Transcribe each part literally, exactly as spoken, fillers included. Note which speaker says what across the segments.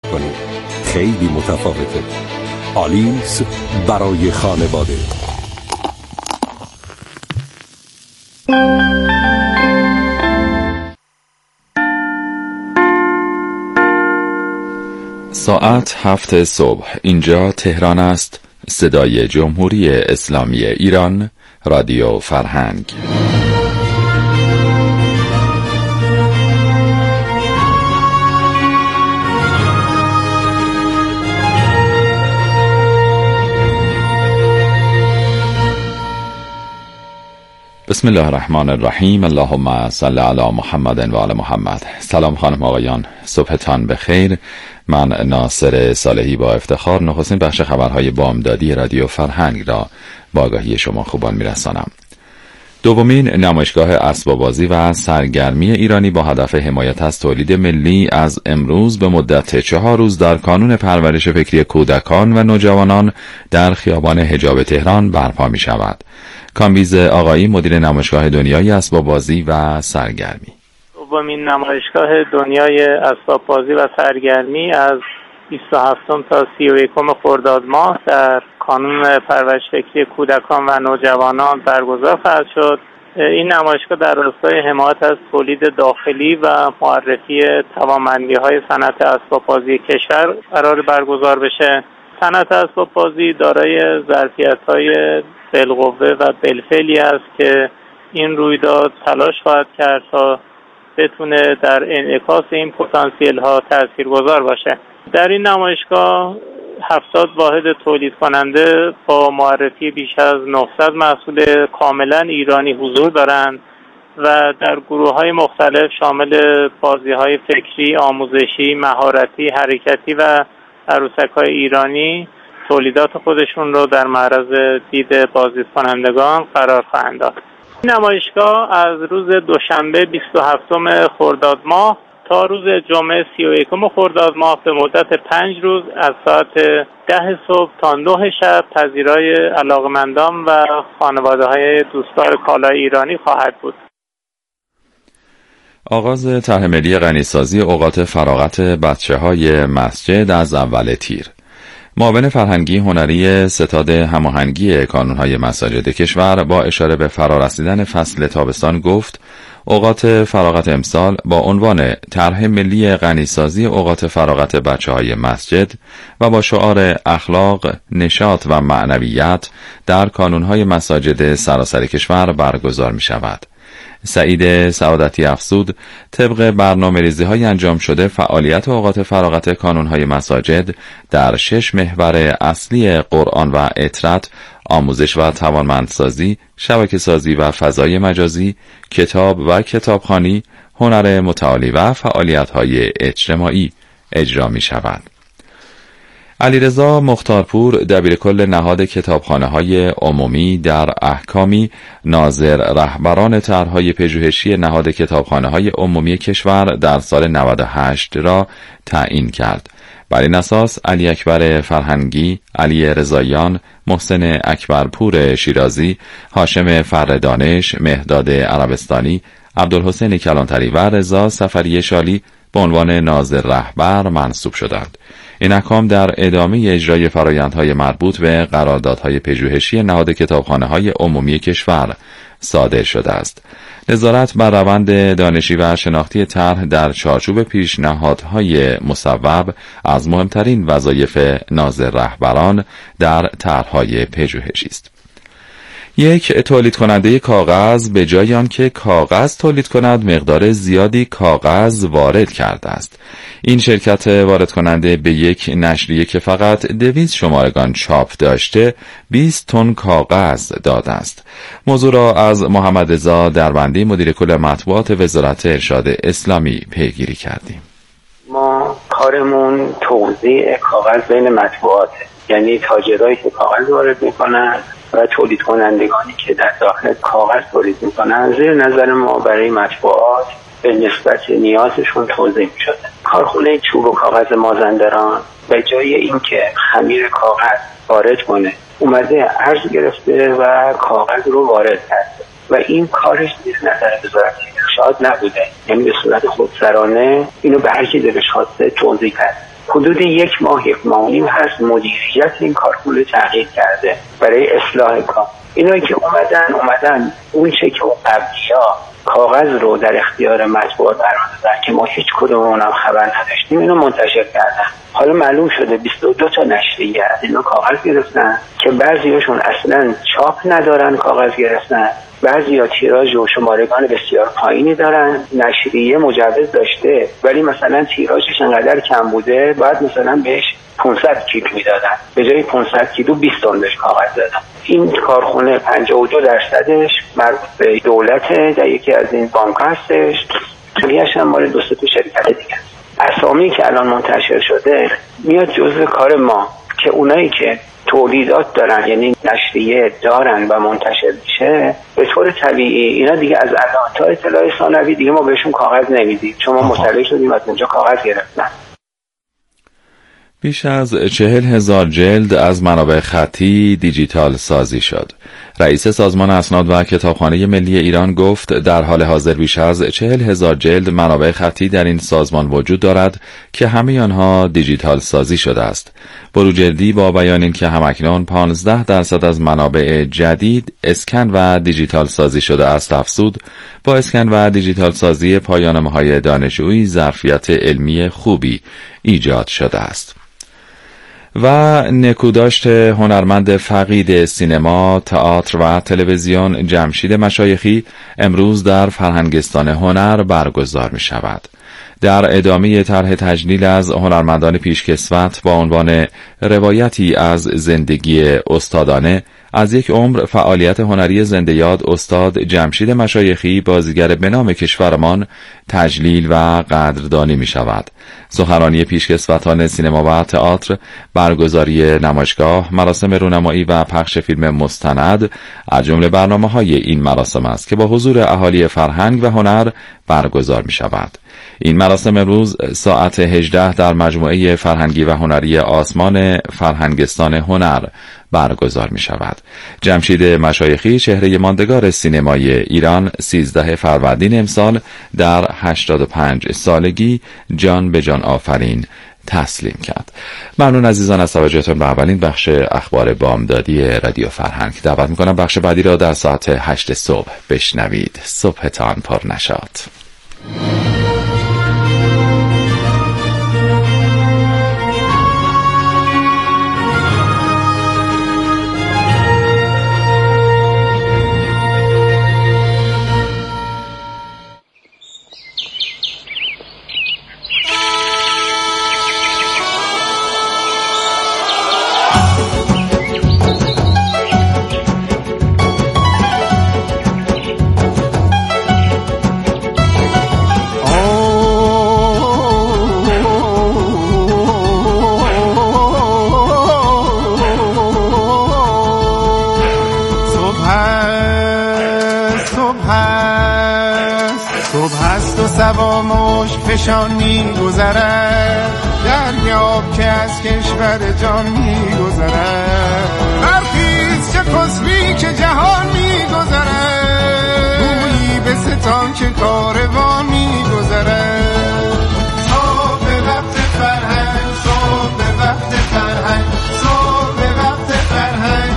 Speaker 1: کنید. خیلی متفاوته. آلیس برای خانواده.
Speaker 2: ساعت هفت صبح، اینجا تهران است. صدای جمهوری اسلامی ایران، رادیو فرهنگ. بسم الله الرحمن الرحیم. اللهم صل علی محمد و علی محمد. سلام خانم آقایان، صبحتان بخیر. من ناصر صالحی با افتخار نخستین بخش خبرهای بامدادی رادیو فرهنگ را با آگاهی شما خوبان میرسانم. دومین نمایشگاه اسباب بازی و سرگرمی ایرانی با هدف حمایت از تولید ملی از امروز به مدت چهار روز در کانون پرورش فکری کودکان و نوجوانان در خیابان حجاب تهران برپا می شود. کامبیز آقایی، مدیر نمایشگاه دنیای اسباب بازی و سرگرمی.
Speaker 3: دومین نمایشگاه دنیای اسباب بازی و سرگرمی از بیست و هفتم تا سی و یکم خرداد ماه در کانون پرورش فکری کودکان و نوجوانان برگزار خواهد شد. این نمایشگاه در راستای حمایت از تولید داخلی و معرفی توانمندی‌های صنعت اسباب بازی کشور قرار برگزار بشه. صنعت اسباب بازی دارای ظرفیت‌های بالقوه و بالفعلی است که این رویداد تلاش خواهد کرد تا بتونه در انعکاس این پتانسیل ها تاثیرگذار باشه. در این نمایشگاه هفتاد واحد تولید کننده با معرفی بیش از نهصد محصول کاملا ایرانی حضور دارند و در گروه های مختلف شامل بازی های فکری، آموزشی، مهارتی، حرکتی و عروسک های ایرانی تولیدات خودشون رو در معرض دید بازدید کنندگان قرار خواهند داد. این نمایشگاه از روز دوشنبه بیست و هفتم خرداد ماه تا روز جمعه سی و یکم خرداد ماه به مدت پنج روز از ساعت ده صبح تا نه شب پذیرای علاقمندان و خانواده‌های دوستدار کالای ایرانی خواهد بود.
Speaker 2: آغاز طرح ملی غنیسازی اوقات فراغت بچه‌های مسجد از اول تیر. معاون فرهنگی هنری ستاد هماهنگی کانون‌های مساجد کشور با اشاره به فرارسیدن فصل تابستان گفت اوقات فراغت امسال با عنوان طرح ملی غنیسازی اوقات فراغت بچه‌های مسجد و با شعار اخلاق، نشاط و معنویت در کانون‌های مساجد سراسر کشور برگزار می‌شود. سعید سعادتی افزود طبق برنامه‌ریزی های انجام شده فعالیت اوقات فراغت کانون‌های مساجد در شش محور اصلی قرآن و اطرت، آموزش و توانمندسازی، شبکه‌سازی و فضای مجازی، کتاب و کتابخوانی، هنر متعالی و فعالیت‌های اجتماعی اجرا می‌شود. علیرضا مختارپور، دبیرکل نهاد کتابخانه‌های عمومی در احکامی، ناظر رهبران طرح‌های پژوهشی نهاد کتابخانه‌های عمومی کشور در سال نود و هشت را تعیین کرد. بر این اساس علی اکبر فرهنگی، علی رضاییان، محسن اکبرپور شیرازی، هاشم فردانش، مهداد عربستانی، عبدالحسین کلانتری و رضا سفری شالی به عنوان ناظر رهبر منصوب شدند. این احکام در ادامه اجرای فرآیندهای مربوط به قراردادهای پژوهشی نهاد کتابخانه‌های عمومی کشور صادر شده است. نظارت بر روند دانشی و شناختی طرح در چارچوب پیشنهادهای مصوب از مهمترین وظایف ناظر رهبران در طرح‌های پژوهشی است. یک تولید کننده کاغذ به جای آنکه کاغذ تولید کند مقدار زیادی کاغذ وارد کرده است. این شرکت وارد کننده به یک نشریه که فقط دویست شمارگان چاپ داشته بیست تن کاغذ داده است. موضوع را از محمد رضا دربندی، مدیر کل مطبوعات وزارت ارشاد اسلامی پیگیری کردیم.
Speaker 4: ما کارمون توزیع کاغذ بین مطبوعات، یعنی تاجرایی که کاغذ وارد میکنن و تولید کنندگانی که در داخل کاغذ تولید میکنن زیر نظر ما برای مطبوعات به نسبت نیازشون توزیع شده. کارخونه چوب و کاغذ مازندران به جای اینکه خمیر کاغذ وارد کنه اومده ارز گرفته و کاغذ رو وارد کرده و این کارش زیر نظر وزارت ارشاد نبوده، یعنی به صورت خودسرانه اینو به هر کی دلش خواسته توزیع کرد حدود یک ماه یک ماه نیم هست مدیریت این کارخونه تغییر کرده برای اصلاح کار. اینا که اومدن اومدن اون چه که قبلی‌ها کاغذ رو در اختیار مطبوعات قرار دادن که ما هیچ کدوممون هم خبر نداشتیم، اینو منتشر کردن. حالا معلوم شده بیست و دو تا نشریه از اینا کاغذ گرفتن که بعضیاشون اصلا چاپ ندارن، کاغذ گرفتن، بعضیا تیراژ و شمارگان بسیار پایینی دارن. نشریه مجوز داشته ولی مثلا تیراژش انقدر کم بوده باید مثلا بهش پانصد کیلو میدادن، به جای پانصد کیلو بیست تن بهش کاغذ دادن. این کارخونه پنجاه و دو درصدش مربوط به دولته، در یکی از این بانک هستش، بقیه‌اش هم مال دو سه تا شرکت دیگه. اسامی که الان منتشر شده میاد جزء کار ما که اونایی که تولیدات دارن یعنی نشریه دارن و منتشر میشه، به طور طبیعی اینا دیگه از الان تا اطلاع ثانوی دیگه ما بهشون کاغذ نمیدیم چون ما مطلع شدیم از اونجا کاغذ گرفتن.
Speaker 2: بیش از چهل هزار جلد از منابع خطی دیجیتال سازی شد. رئیس سازمان اسناد و کتابخانه ملی ایران گفت در حال حاضر بیش از چهل هزار جلد منابع خطی در این سازمان وجود دارد که همه آنها دیجیتال سازی شده است. بروجردی با بیان این که همکنون پانزده درصد از منابع جدید اسکن و دیجیتال سازی شده است افزود با اسکن و دیجیتال سازی پایان‌نامه‌های دانشجویی ظرفیت علمی خوبی ایجاد شده است. و نکوداشت هنرمند فقید سینما، تئاتر و تلویزیون جمشید مشایخی امروز در فرهنگستان هنر برگزار می شود. در ادامه طرح تجلیل از هنرمندان پیشکسوت با عنوان روایتی از زندگی استادانه از یک عمر فعالیت هنری زنده یاد استاد جمشید مشایخی بازیگر به نام کشورمان تجلیل و قدردانی می شود. سخنرانی پیشکسوتان سینما و تئاتر، برگزاری نمایشگاه، مراسم رونمایی و پخش فیلم مستند از جمله برنامه‌های این مراسم است که با حضور اهالی فرهنگ و هنر برگزار می شود. این مراسم امروز ساعت هجده در مجموعه فرهنگی و هنری آسمان فرهنگستان هنر برگزار می شود. جمشید مشایخی چهره ماندگار سینمای ایران سیزده فروردین امسال در هشتاد و پنج سالگی جان به جان آفرین تسلیم کرد. ممنون عزیزان از توجهتون به اولین بخش اخبار بامدادی رادیو فرهنگ. دعوت میکنم بخش بعدی را در ساعت هشت صبح بشنوید. صبحتان پر نشاط.
Speaker 5: سوا مشک فشان می گذرد، دریاب که از کشور جان می گذرد، برخیز چه خسبی که جهان می گذرد، گویی به ستان که کاروان می گذرد. صبح به وقت فرهنگ، صبح به وقت فرهنگ، صبح به وقت فرهنگ،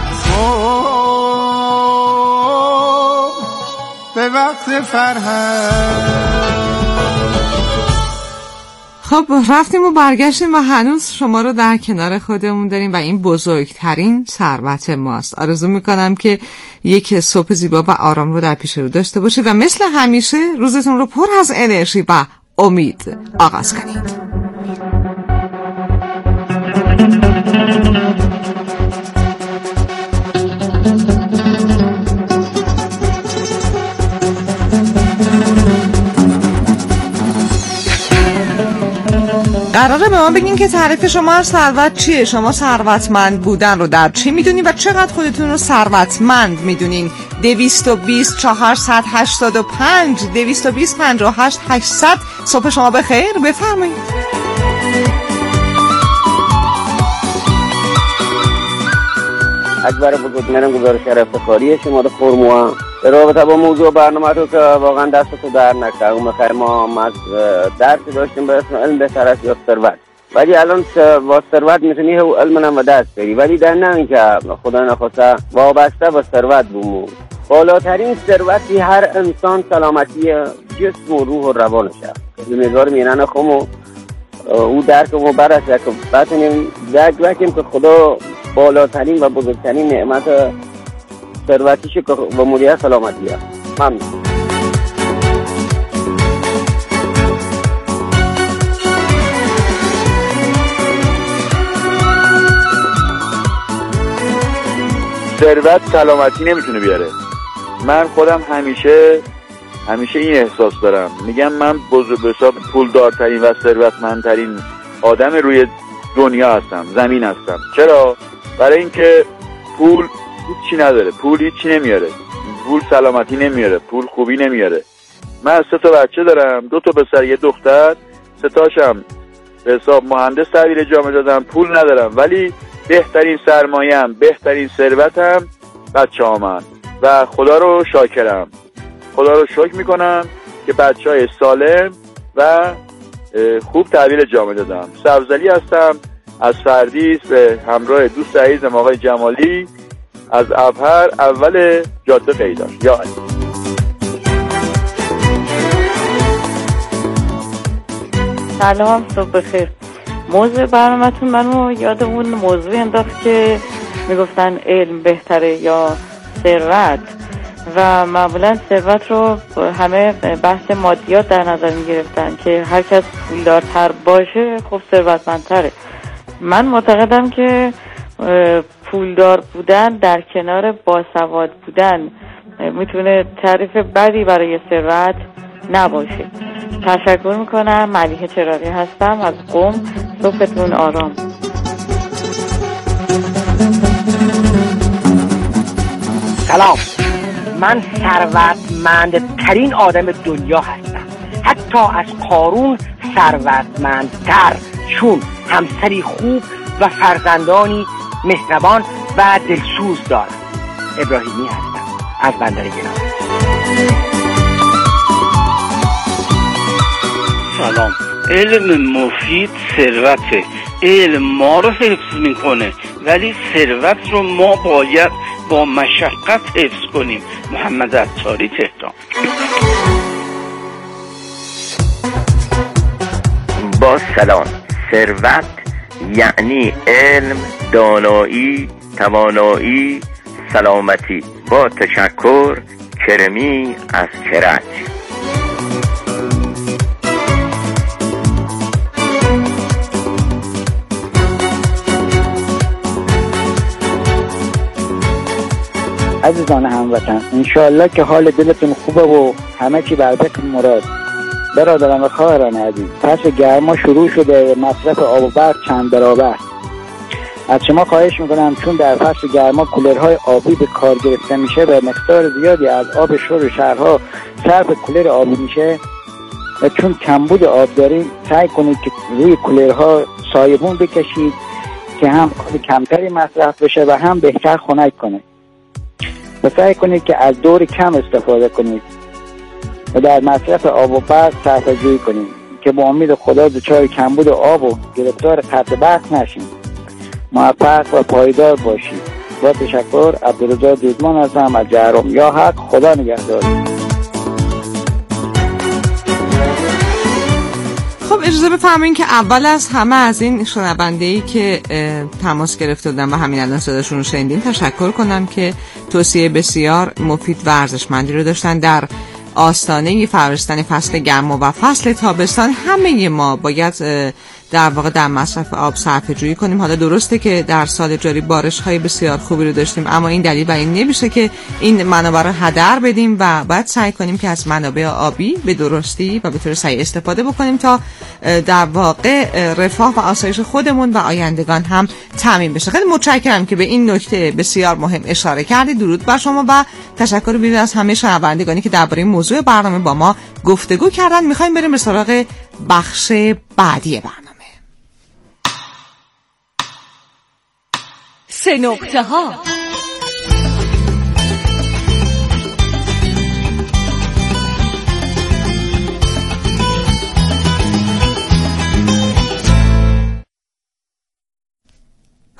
Speaker 5: صبح به وقت فرهنگ.
Speaker 6: خب رفتیم و برگشتیم و هنوز شما رو در کنار خودمون داریم و این بزرگترین ثروت ماست. آرزو میکنم که یک صبح زیبا و آرام رو در پیش رو داشته باشید و مثل همیشه روزتون رو پر از انرژی و امید آغاز کنید. قراره به ما بگین که تعریف شما از ثروت چیه؟ شما ثروتمند بودن رو در چی میدونین و چقدر خودتون رو ثروتمند میدونین؟ دویست و بیست چهارصد هشتاد و پنج دویست و بیست پنجاه و هشت هشتصد. صبح شما بخیر، بفرمایید.
Speaker 7: اکبر بزرگمرم گزارش افتخاری شماره فرموها به رابطه با موضوع برنامه رو که واقعا دست تو در نکنه. اون بخیر ما از درسی داشتیم به اسم علم بهتر است یا ثروت. ولی الان با ثروت میتونی او علم هم دست بری، ولی در نه اینکه خدا نخواسته وابسته با ثروت بمون. بالاترین ثروتی هر انسان سلامتی جسم و روح و روانشه. امیدوارم اینانا خمو او درک و برسه که بتونیم درک بکنیم که خدا بالاترین و بزرگترین نعمت ثروتیش که و مولیه سلامتیه. ممنون.
Speaker 8: ثروت سلامتی نمیتونه بیاره. من خودم همیشه همیشه این احساس دارم، میگم من بزرگ حساب پولدارترین و ثروتمندترین آدم روی دنیا هستم، زمین هستم. چرا؟ برای اینکه پول هیچی نداره، پول هیچی نمیاره، پول سلامتی نمیاره، پول خوبی نمیاره. من سه تا بچه دارم، دو تا پسر یه دختر، سه تاشم به حساب مهندس تحویل جامعه دادم، پول ندارم، ولی بهترین سرمایه‌ام، بهترین ثروتم بچه‌هامن و خدا رو شاکرم. خدا رو شکر میکنم که بچهای سالم و خوب تحویل جامعه دادم. سبزعلی هستم از فردیس به همراه دوست عزیزم آقای جمالی از ابهر اول جاده قیدار. یا علی.
Speaker 9: سلام، صبح بخیر. موضوع برنامه‌تون منو یاد اون موضوع انداخت که میگفتن علم بهتره یا ثروت، و معمولا ثروت رو همه بحث مادیات در نظر میگرفتن که هر کس پولدارتر باشه خب ثروتمندتره. من معتقدم که پولدار بودن در کنار باسواد بودن میتونه تعریف بدی برای ثروت نباشه. تشکر میکنم. ملیحه چراغی هستم از قم. صبحتون آرام.
Speaker 10: سلام، من ثروتمندترین آدم دنیا هستم، حتی از قارون ثروتمندتر، چون همسری خوب و فرزندانی مهربان و دلسوز دارم. ابراهیمی هستم از بندر گناه.
Speaker 11: سلام. علم مفید ثروته. علم ما رو حفظ میکنه، ولی ثروت رو ما باید با مشقت حفظ کنیم. محمد عطاری، تهران.
Speaker 12: با سلام. ثروت یعنی علم، دانایی، توانایی، سلامتی. با تشکر. کرمی از کرج.
Speaker 13: عزیزان هموطن، انشاءالله که حال دلتون خوبه و همه چی بر فکر مراد. برادران و خواهران عزیز، فصل گرما شروع شده، مصرف آب و برق چند برابر. از شما خواهش میکنم چون در فصل گرما کولرهای آبی به کار گرفته میشه و مقدار زیادی از آب شور شهرها صرف کولر آبی میشه و چون کمبود آب داریم، سعی کنید که روی کولرها سایبون بکشید که هم آب کمتری مصرف بشه و هم بهتر خنک کنه. و سعی کنید که از دور کم استفاده کنید و در مصرف آب و برق صرفه جویی کنید که با امید خدا دچار کمبود آب و گرفتار قطع برق نشید. موفق و پایدار باشید. با تشکر. عبدالرضا دودمان هستم از جهرم. یا حق. خدا نگهدار.
Speaker 6: خب اجازه بفرمایید که اول از همه از این شنونده‌ای که تماس گرفته بودن و همین الان صداشون رو شنیدیم تشکر کنم که توصیه بسیار مفید و ارزشمندی رو داشتن. در آستانه فرستن فصل گرما و فصل تابستان همه ما باید در واقع در مصرف آب صرفه جویی کنیم. حالا درسته که در سال جاری بارش های بسیار خوبی رو داشتیم، اما این دلیل بر این نمیشه که این منابع رو هدر بدیم و باید سعی کنیم که از منابع آبی به درستی و به طور صحیح استفاده بکنیم تا در واقع رفاه و آسایش خودمون و آیندگان هم تامین بشه. خیلی متشکرم که به این نکته بسیار مهم اشاره کردید. درود بر شما و تشکر ویژه از همه شنوندگانی که درباره موضوع برنامه با ما گفتگو کردن. میخوایم بریم به سراغ بخش بعدی برنامه.
Speaker 14: سه نقطه ها.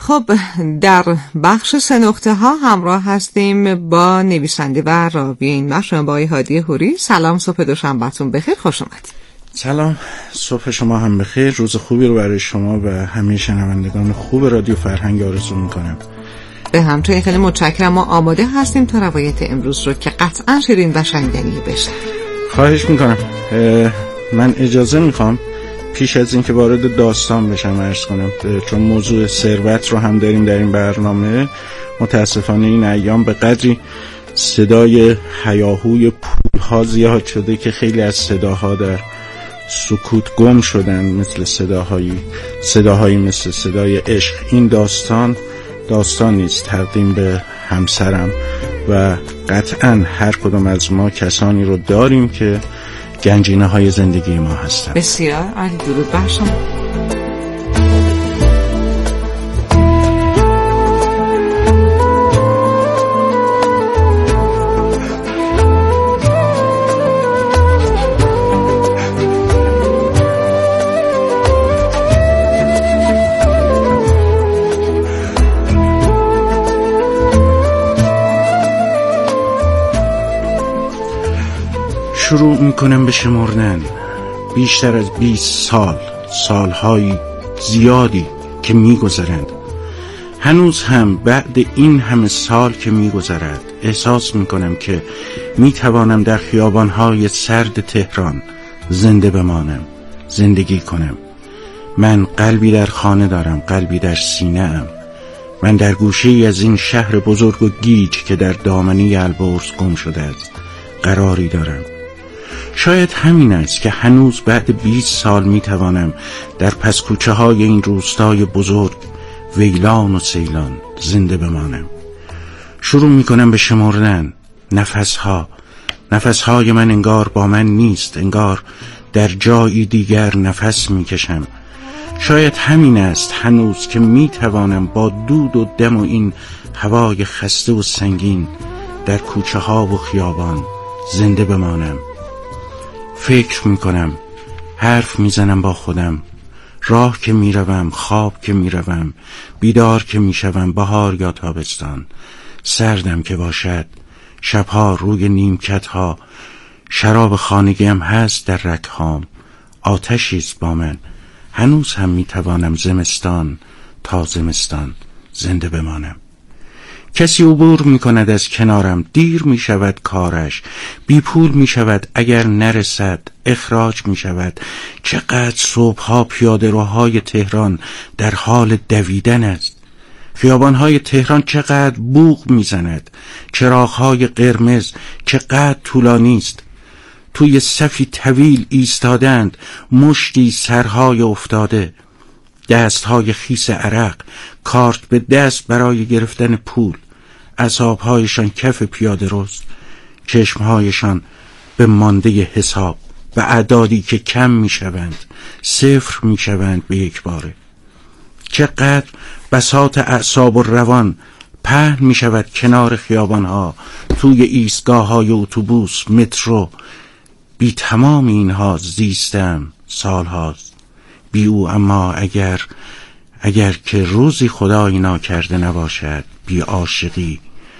Speaker 6: خب در بخش سه نقطه ها همراه هستیم با نویسنده و راوی این بخش با آقای هادی حوری. سلام، صبح دوشنبهتون بخیر، خوش اومدید.
Speaker 14: سلام، صبح شما هم بخیر، روز خوبی رو برای شما و همه شنوندگان خوب رادیو فرهنگ آرزو میکنم.
Speaker 6: به همچنین خیلی متشکرم، ما آماده هستیم تا روایت امروز رو که قطعا شیرین و شنیدنی بشه.
Speaker 14: خواهش میکنم. من اجازه میخوام پیش از این که وارد داستان بشم عرض کنم، چون موضوع ثروت رو هم داریم در این برنامه. متاسفانه این ایام به قدری صدای هیاهوی پولها زیاد شده که خیلی از صداها در سکوت گم شدن، مثل صداهایی صداهایی مثل صدای عشق. این داستان داستان نیست تقدیم به همسرم و قطعا هر کدوم از ما کسانی رو داریم که گنجینه های زندگی ما هستن.
Speaker 6: بسیار عالی، درود بر شما.
Speaker 14: شروع میکنم به شمردن. بیشتر از بیست سال، سالهای زیادی که میگذرند. هنوز هم بعد این همه سال که میگذرد احساس میکنم که میتوانم در خیابانهای سرد تهران زنده بمانم، زندگی کنم. من قلبی در خانه دارم، قلبی در سینه ام. من در گوشه ای از این شهر بزرگ و گیج که در دامنه البرز گم شده است قراری دارم. شاید همین است که هنوز بعد بیست سال میتوانم در پس کوچه های این روستای بزرگ ویلان و سیلان زنده بمانم. شروع میکنم به شمردن. نفسها نفسهای من انگار با من نیست، انگار در جایی دیگر نفس میکشم. شاید همین است هنوز که میتوانم با دود و دم و این هوای خسته و سنگین در کوچه ها و خیابان زنده بمانم. فکر میکنم، حرف میزنم با خودم. راه که میروم، خواب که میروم، بیدار که میشوم، بهار یا تابستان، سردم که باشد، شبها روی نیمکتها، شراب خانگیم هست در رگهام، آتشیست با من. هنوز هم میتوانم زمستان تا زمستان زنده بمانم. کسی عبور می کند از کنارم، دیر می شود کارش، بی پول می شود اگر نرسد، اخراج می شود. چقدر صبحها پیاده روهای تهران در حال دویدن است. خیابانهای تهران چقدر بوق می زند. چراغهای قرمز چقدر طولانی است. توی صفی طویل ایستادند مشتی سرهای افتاده، دستهای خیس عرق، کارت به دست برای گرفتن پول. اعصابهایشان کف پیاده روست، چشمهایشان به مانده حساب، به اعدادی که کم میشوند، صفر میشوند به یک باره. چقدر بساط اعصاب و روان پهن میشود کنار خیابانها، توی ایستگاه‌های اتوبوس، مترو. بی تمام اینها زیستم سالهاست. بی او اما اگر اگر که روزی خدا اینا کرده نباشد، بی عاشقی.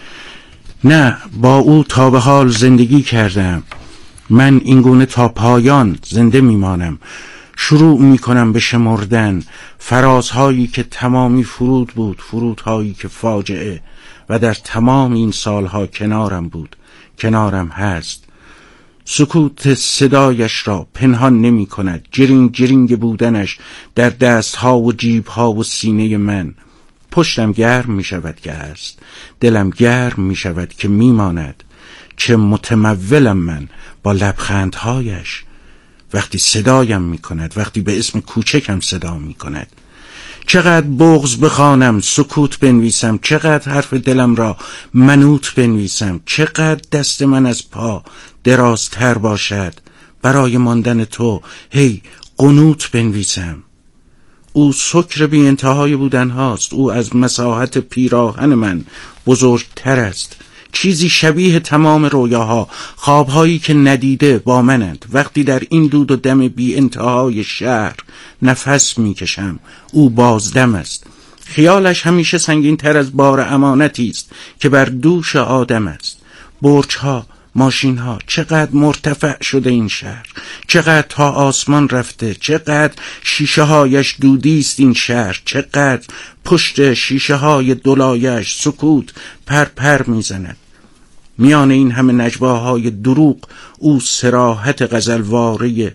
Speaker 14: نه، با او تا به حال زندگی کردم. من اینگونه تا پایان زنده میمانم. شروع میکنم به شمردن فرازهایی که تمامی فرود بود، فرودهایی که فاجعه، و در تمام این سالها کنارم بود، کنارم هست. سکوت صدایش را پنهان نمی کند، جرینگ جرینگ بودنش در دستها و جیبها و سینه من. پشتم گرم می شود که هست، دلم گرم می شود که می ماند. چه متمولم من با لبخندهایش، وقتی صدایم می کند، وقتی به اسم کوچکم صدا می کند. چقدر بغض بخوانم، سکوت بنویسم، چقدر حرف دلم را منوط بنویسم، چقدر دست من از پا درازتر باشد برای ماندن تو، هی قنوت بنویسم. او سکر بی انتهای بودن هاست. او از مساحت پیراهن من بزرگتر است. چیزی شبیه تمام رویاها، خوابهایی که ندیده با منند. وقتی در این دود و دم بی انتهای شهر نفس میکشم، او بازدم است. خیالش همیشه سنگین تر از بار امانتی است که بر دوش آدم است. برج ها، ماشین ها، چقدر مرتفع شده این شهر، چقدر تا آسمان رفته، چقدر شیشه هایش دودی است این شهر، چقدر پشت شیشه های دولایش سکوت پر پر میزند. میان این همه نجواهای دروغ او صراحت غزلواره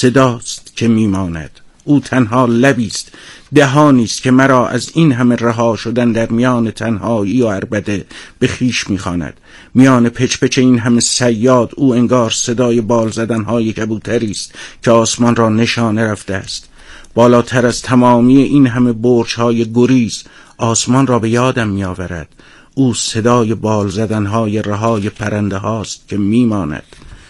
Speaker 14: صداست که میماند. او تنها لبیست، دهانیست که مرا از این همه رها شدن در میان تنهایی و عربده به خیش میخواند. میان پچ پچ این همه صیاد او انگار صدای بال زدنهای کبوتری است که آسمان را نشانه رفته است. بالاتر از تمامی این همه برج‌های گریز آسمان را به یادم میآورد. او صدای بال زدنهای رهای پرنده هاست که میماند.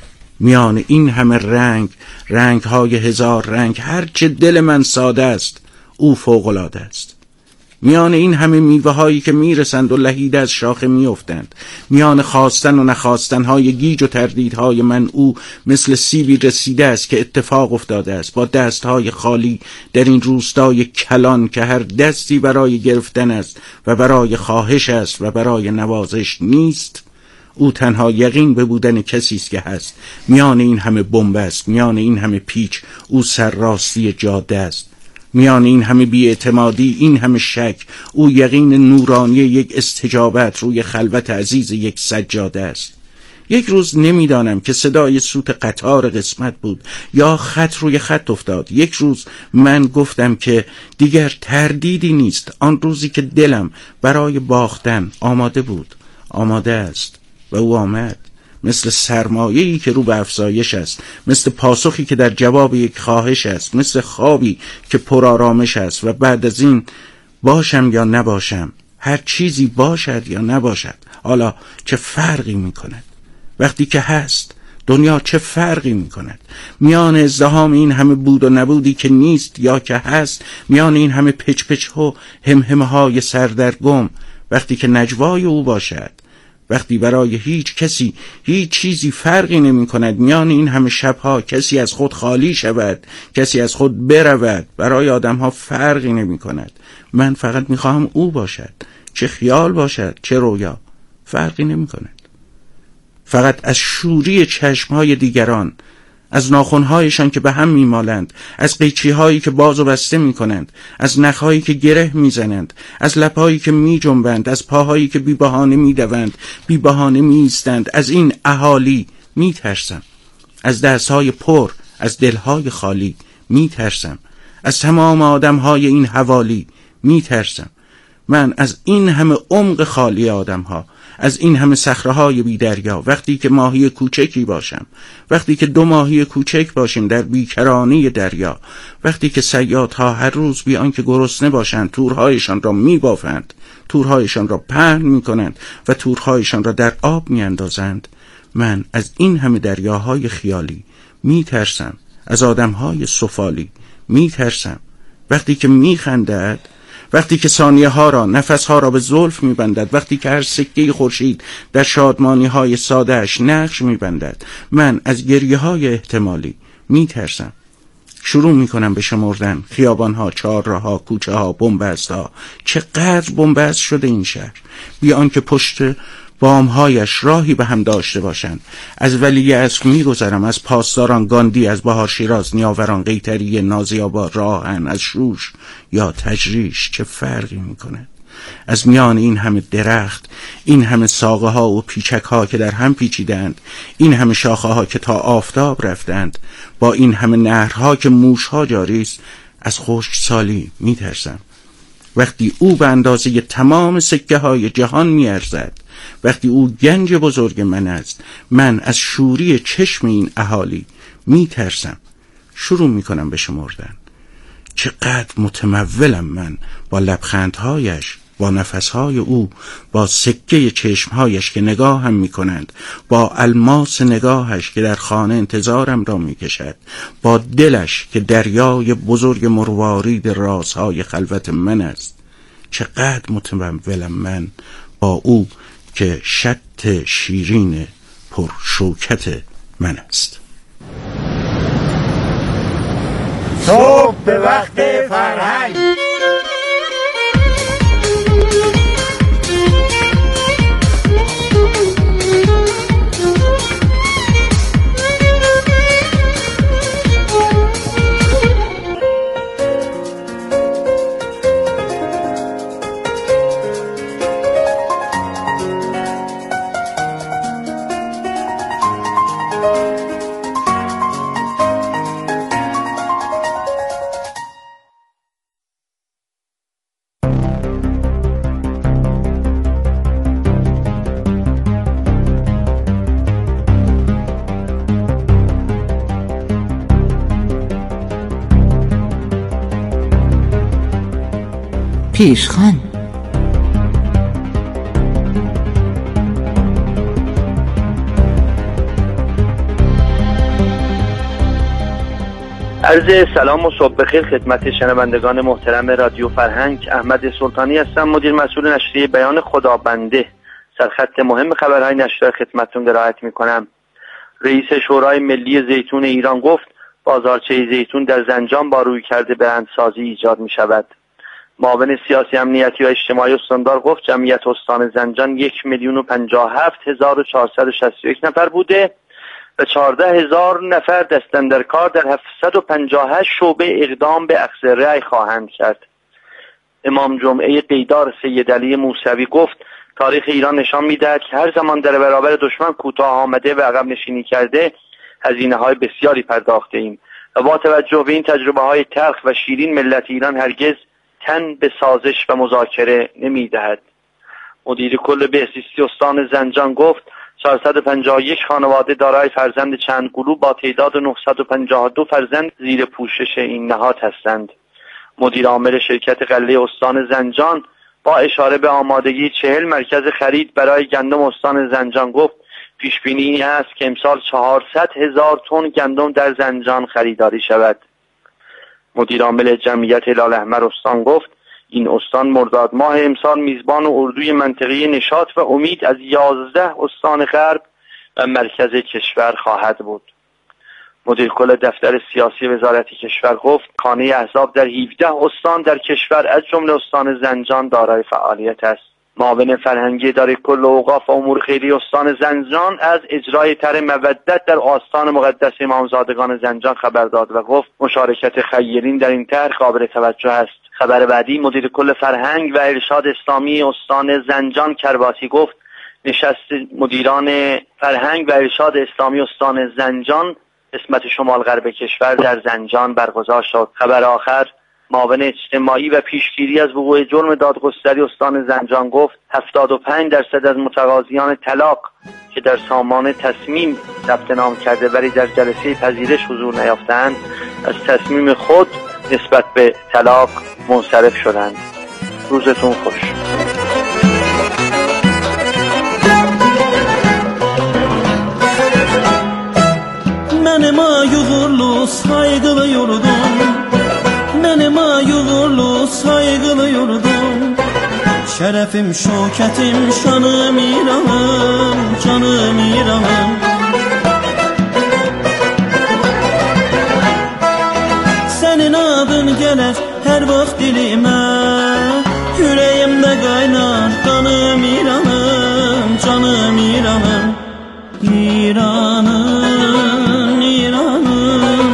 Speaker 14: میان این همه رنگ، رنگ های هزار رنگ، هرچه دل من ساده است او فوق‌العاده است. میان این همه میوه هایی که میرسند و لهیده از شاخه میافتند، میان خواستن و نخواستن های گیج و تردیدهای من او مثل سیبی رسیده است که اتفاق افتاده است، با دست های خالی در این روستای کلان که هر دستی برای گرفتن است و برای خواهش است و برای نوازش نیست. او تنها یقین به بودن کسی است که هست. میان این همه بنبست، میان این همه پیچ او سرراستی جاده است. میان این همه بی‌اعتمادی، این همه شک، او یقین نورانی یک استجابت روی خلوت عزیز یک سجاده است. یک روز نمیدانم که صدای سوت قطار قسمت بود یا خط روی خط افتاد. یک روز من گفتم که دیگر تردیدی نیست. آن روزی که دلم برای باختن آماده بود، آماده است و او آمد. مثل سرمایه‌ای که رو به افزایش است، مثل پاسخی که در جواب یک خواهش است، مثل خوابی که پرآرامش است و بعد از این باشم یا نباشم، هر چیزی باشد یا نباشد، حالا چه فرقی می‌کند؟ وقتی که هست دنیا چه فرقی می‌کند؟ میان ازدحام این همه بود و نبودی که نیست یا که هست، میان این همه پچ پچ و همهمه‌های سردرگم، وقتی که نجوای او باشد، وقتی برای هیچ کسی هیچ چیزی فرقی نمی کند، میان این همه شبها کسی از خود خالی شود، کسی از خود برود، برای آدمها فرقی نمی کند. من فقط می خواهم او باشد، چه خیال باشد چه رویا، فرقی نمی کند. فقط از شوری چشمهای دیگران، از ناخنهایشان که به هم میمالند، از قیچیهایی که باز و بسته میکنند، از نخهایی که گره میزنند، از لبهایی که میجنبند، از پاهایی که بی بهانه میدوند، بی بهانه میایستند، از این اهالی میترسم. از دستهای پر، از دلهای خالی میترسم. از تمام آدمهای این حوالی میترسم. من از این همه عمق خالی آدمها، از این همه صخره‌های بی دریا، وقتی که ماهی کوچکی باشم، وقتی که دو ماهی کوچک باشیم در بیکرانی دریا، وقتی که صیادها هر روز بی آنکه گرسنه باشند تورهایشان را میبافند، تورهایشان را پهن میکنند و تورهایشان را در آب میاندازند، من از این همه دریاهای خیالی میترسم. از آدمهای سفالی میترسم. وقتی که میخندد، وقتی که ثانیه ها را، نفس ها را به زلف میبندد، وقتی که هر سکه خورشید در شادمانی های سادهش نقش میبندد، من از گریه های احتمالی میترسم. شروع میکنم به شمردن خیابان ها، چهارراه ها، کوچه ها، بنبست ها. چقدر بنبست شده این شهر، بی آنکه پشت بامهایش راهی به هم داشته باشند. از ولیعصر میگذرم، از پاسداران گاندی، از بهار شیراز، نیاوران، قیطریه، نازیاباد، راهن، از شوش یا تجریش. چه فرقی میکنه؟ از میان این همه درخت، این همه ساقه ها و پیچک ها که در هم پیچیدند، این همه شاخه ها که تا آفتاب رفتند، با این همه نهرها که موش ها جاری است، از خشک سالی میترسم. وقتی او به اندازه تمام سکه های جهان میارزد، وقتی او گنج بزرگ من است، من از شوری چشم این اهالی میترسم. شروع میکنم به شمردن. چقدر متمولم من با لبخندهایش، با نفسهای او، با سکه چشمهایش که نگاه هم میکنند، با الماس نگاهش که در خانه انتظارم را میکشد، با دلش که دریای بزرگ مروارید رازهای خلوت من است. چقدر متمولم من با او که شط شیرین پر شوکت من است.
Speaker 5: صبح به وقت فرهنگ
Speaker 6: پیشخوان.
Speaker 15: عرض سلام و صبح بخیر خدمت شنوندگان محترم رادیو فرهنگ. احمد سلطانی هستم، مدیر مسئول نشریه بیان خدابنده. سرخط مهم خبرهای نشریه خدمتتون دراعت میکنم. رئیس شورای ملی زیتون ایران گفت بازارچه زیتون در زنجان با روی کرده برندسازی ایجاد می شود. معاون سیاسی امنیتی و اجتماعی استاندار گفت جمعیت استان زنجان یک میلیون و پنجاه و هفت هزار و چهارصد و شصت و یک نفر بوده و چهارده هزار نفر دستن در کار در هفتصد و پنجاه و هشت شعبه اقدام به اخذ رأی خواهند کرد. امام جمعه قیدار سید علی موسوی گفت تاریخ ایران نشان می‌دهد که هر زمان در برابر دشمن کوتاه آمده و عقب نشینی کرده هزینه‌های بسیاری پرداخته ایم و با توجه به این تجربه‌های تلخ و شیرین ملت ایران هرگز تن به سازش و مذاکره نمی‌دهد. مدیر کل بهزیستی استان زنجان گفت چهارصد و پنجاه و یک خانواده دارای فرزند چند گروه با تعداد نهصد و پنجاه و دو فرزند زیر پوشش این نهاد هستند. مدیر عامل شرکت غله استان زنجان با اشاره به آمادگی چهل مرکز خرید برای گندم استان زنجان گفت پیش بینی این است که امسال چهارصد هزار تن گندم در زنجان خریداری شود. مدیر عامل جمعیت هلال احمر استان گفت این استان مرداد ماه امسال میزبان اردوی منطقه نشاط و امید از یازده استان غرب و مرکز کشور خواهد بود. مدیر کل دفتر سیاسی وزارت کشور گفت خانه احزاب در هفده استان در کشور از جمله استان زنجان دارای فعالیت است. معاون فرهنگی اداره کل اوقاف و امور خیریه استان زنجان از اجرای طرح مودت در آستان مقدس امامزادگان زنجان خبر داد و گفت مشارکت خیرین در این طرح قابل توجه است. خبر بعدی مدیر کل فرهنگ و ارشاد اسلامی استان زنجان کرباسی گفت نشست مدیران فرهنگ و ارشاد اسلامی استان زنجان قسمت شمال غرب کشور در زنجان برگزار شد. خبر آخر معاون اجتماعی و پیشگیری از وقوع جرم دادگستری استان زنجان گفت هفتاد و پنج درصد از متقاضیان طلاق که در سامان تصمیم ثبت نام کرده ولی در جلسه پذیرش حضور نیافتند از تصمیم خود نسبت به طلاق منصرف شدند. روزتون خوش.
Speaker 16: Mənim ayuğurlu saygılı yurdum, Mənim ayuğurlu saygılı yurdum, Şərəfim, şökətim, şanım İranım, canım İranım. Sənin adın gələr hər vaxt dilimə, Ürəyimdə qaynar qanım İranım, canım İranım. İranım, İranım,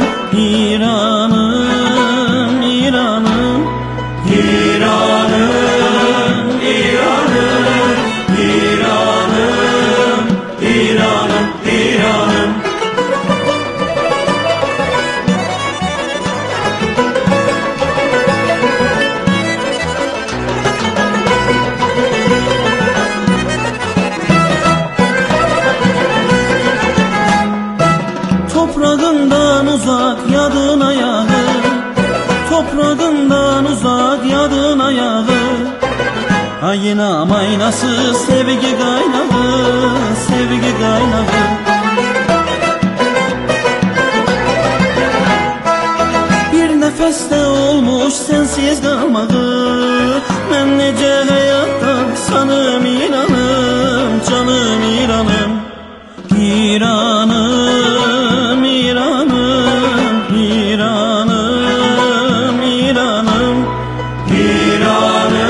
Speaker 16: İranım, İranım. İranım, İranım, İranım, İranım, İranım. Toprağından uzak yadın ayağı, Toprağından uzak yadın ayağı, Ayna maynası sevgi kaynağı, sevgi kaynağı. Bir nefeste olmuş sensiz kalmağı,